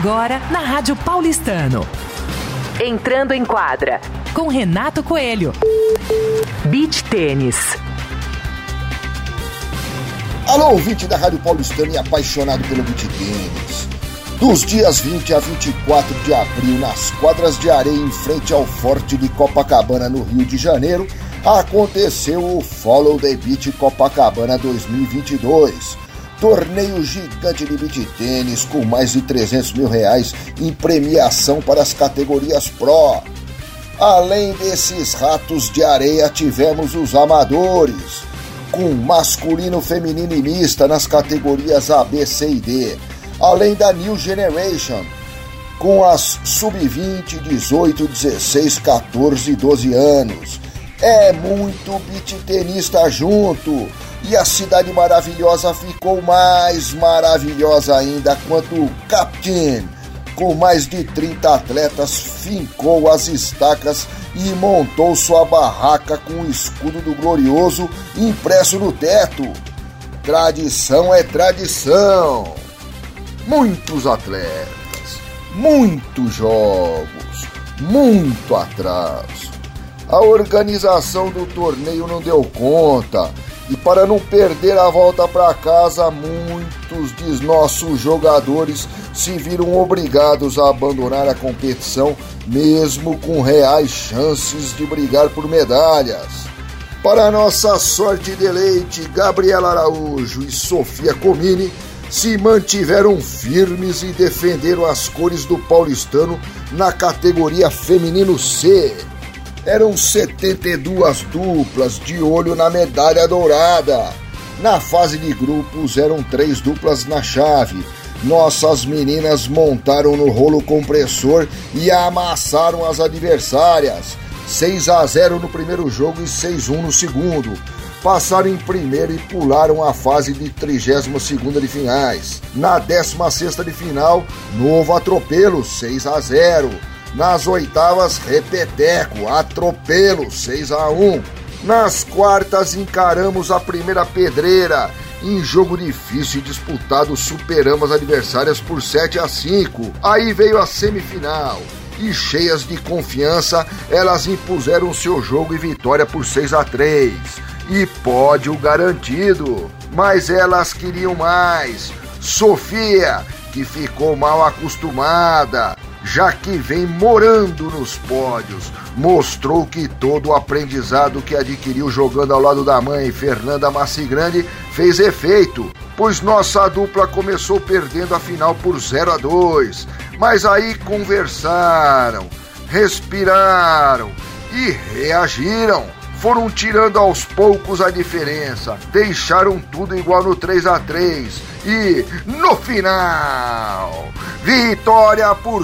Agora na Rádio Paulistano. Entrando em quadra com Renato Coelho. Beach Tênis. Alô, ouvinte da Rádio Paulistano e apaixonado pelo beach tênis. Dos dias 20 a 24 de abril, nas quadras de areia em frente ao Forte de Copacabana, no Rio de Janeiro, aconteceu o Follow the Beach Copacabana 2022. Torneio gigante de beach tênis com mais de R$300 mil em premiação para as categorias Pro. Além desses ratos de areia, tivemos os amadores, com masculino, feminino e mista nas categorias A, B, C e D. Além da New Generation, com as sub-20, 18, 16, 14 e 12 anos. É muito beach tenista junto. E a cidade maravilhosa ficou mais maravilhosa ainda quando o Captain, com mais de 30 atletas, fincou as estacas e montou sua barraca com o escudo do Glorioso impresso no teto. Tradição é tradição. Muitos atletas, muitos jogos, muito atraso. A organização do torneio não deu conta. E para não perder a volta para casa, muitos de nossos jogadores se viram obrigados a abandonar a competição, mesmo com reais chances de brigar por medalhas. Para nossa sorte e deleite, Gabriela Araújo e Sofia Comini se mantiveram firmes e defenderam as cores do paulistano na categoria feminino C. Eram 72 duplas de olho na medalha dourada. Na fase de grupos eram 3 duplas na chave. Nossas meninas montaram no rolo compressor e amassaram as adversárias. 6-0 no primeiro jogo e 6-1 no segundo. Passaram em primeiro e pularam a fase de 32ª de finais. Na 16ª de final, novo atropelo, 6-0. Nas oitavas, repeteco, atropelo, 6-1. Nas quartas, encaramos a primeira pedreira. Em jogo difícil e disputado, superamos as adversárias por 7-5. Aí veio a semifinal. E cheias de confiança, elas impuseram seu jogo e vitória por 6-3. E pódio garantido. Mas elas queriam mais. Sofia, que ficou mal acostumada, já que vem morando nos pódios, mostrou que todo o aprendizado que adquiriu jogando ao lado da mãe, Fernanda Massigrande, fez efeito, pois nossa dupla começou perdendo a final por 0-2, mas aí conversaram, respiraram e reagiram. Foram tirando aos poucos a diferença, deixaram tudo igual no 3-3 e, no final, vitória por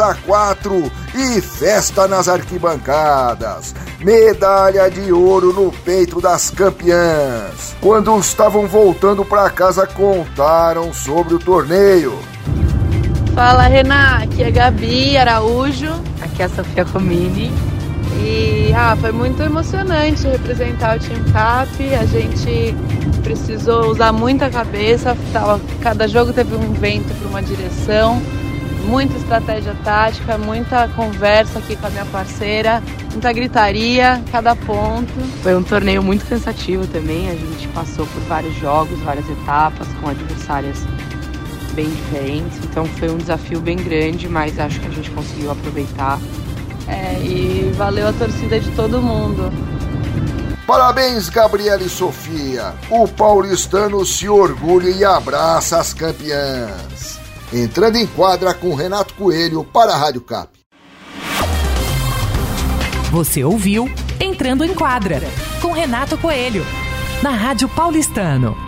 6-4 e festa nas arquibancadas. Medalha de ouro no peito das campeãs. Quando estavam voltando para casa, contaram sobre o torneio. Fala, Renan, aqui é Gabi Araújo, aqui é a Sofia Comini. E foi muito emocionante representar o Team Cap. A gente precisou usar muita cabeça, cada jogo teve um vento para uma direção, muita estratégia tática, muita conversa aqui com a minha parceira, muita gritaria, cada ponto. Foi um torneio muito cansativo também, a gente passou por vários jogos, várias etapas com adversárias bem diferentes, então foi um desafio bem grande, mas acho que a gente conseguiu aproveitar. E valeu a torcida de todo mundo. Parabéns, Gabriela e Sofia. O paulistano se orgulha e abraça as campeãs. Entrando em quadra com Renato Coelho para a Rádio Cap. Você ouviu Entrando em Quadra com Renato Coelho na Rádio Paulistano.